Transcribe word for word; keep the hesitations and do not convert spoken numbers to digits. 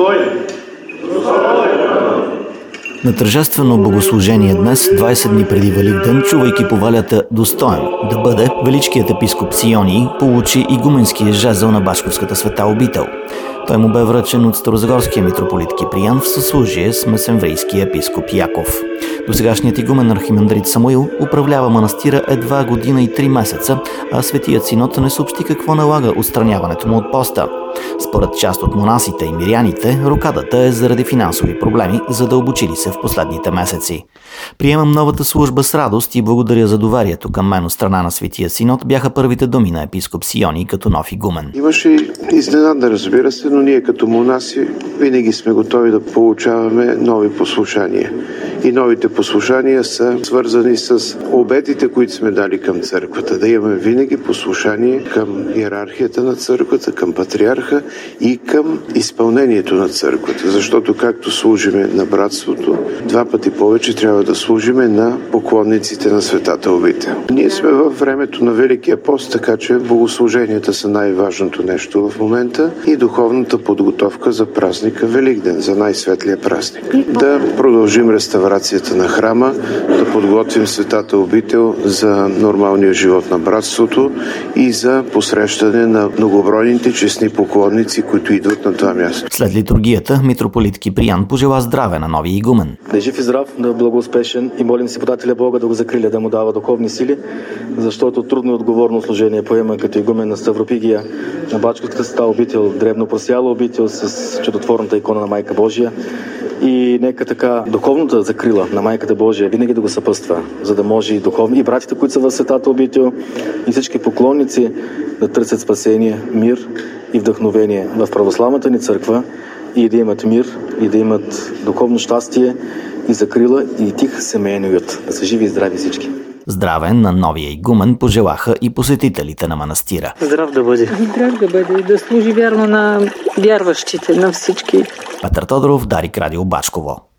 На тържествено богослужение днес, двайсет дни преди Великден, чувайки повалята достоен да бъде, величкият епископ Сионий получи игуменския жезъл на Бачковската света обител. Той му бе връчен от старозагорския митрополит Киприян в съслужие с месенврийския епископ Яков. Досегашният игумен архимандрит Самуил управлява манастира едва година и три месеца, а Светият Синод не съобщи какво налага отстраняването му от поста. Според част от монасите и миряните, рокадата е заради финансови проблеми, задълбочили се в последните месеци. Приемам новата служба с радост и благодаря за доверието към мен от страна на Светия Синод, бяха първите думи на епископ Сионий като нов игумен. Имаше изненада, разбира се, но ние като монаси винаги сме готови да получаваме нови послушания. И новите послушания са свързани с обетите, които сме дали към църквата. Да имаме винаги послушание към иерархията на църквата, към патриарха и към изпълнението на църквата. Защото както служиме на братството, два пъти повече трябва да служиме на поклонниците на Светата обител. Ние сме във времето на Великия пост, така че богослуженията са най-важното нещо в момента и духовната подготовка за празника Великден, за най-светлия празник. Да продължим реставрацията на храма, да подготвим Светата обител за нормалния живот на братството и за посрещане на многобройните честни поклонници, които идват на това място. След литургията, митрополит Киприян пожела здраве на нови игумен. Да е жив и здрав, да е благоуспешен и молим си подателя Бога да го закриля, да му дава духовни сили, защото трудно и отговорно служение поема като игумен на Ставропигия, на Бачковската света обител, древно просяла обител с чудотворната икона на Майка Божия. И нека така духовната закрила на Майката Божия винаги да го съпъства, за да може и духовни, и братите, които са в Светата обител, и всички поклонници да търсят спасение, мир и вдъхновение в православната ни църква и да имат мир, и да имат духовно щастие и закрила и тих семейен уют. Да са живи и здрави всички. Здраве на новия игумен пожелаха и посетителите на манастира. Здрав да бъде. Здрав да бъде и да служи вярно на вярващите, на всички. Петър Тодоров, Дарик Радио Бачково.